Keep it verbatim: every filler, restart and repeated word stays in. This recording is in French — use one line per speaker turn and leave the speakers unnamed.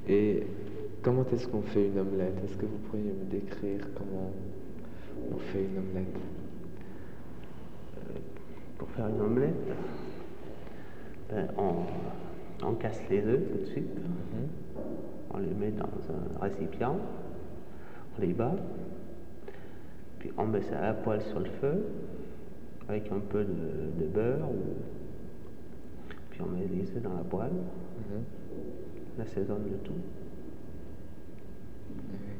Et comment est-ce qu'on fait une omelette? Est-ce que vous pourriez me décrire comment on fait une omelette?
Pour faire une omelette, ben, on, on casse les œufs tout de suite,
Mhm.
on les met dans un récipient, on les bat, puis on met ça à poêle sur le feu avec un peu de, de beurre, ou, puis on met les œufs dans la poêle,
Mhm.
on assaisonne le tout.
Oui.